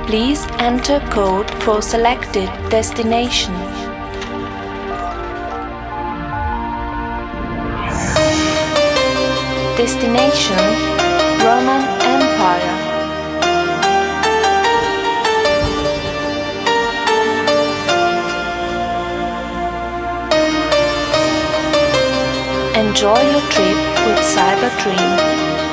Please enter code for selected destination. Destination: Roman Empire. Enjoy your trip with Cyberdream.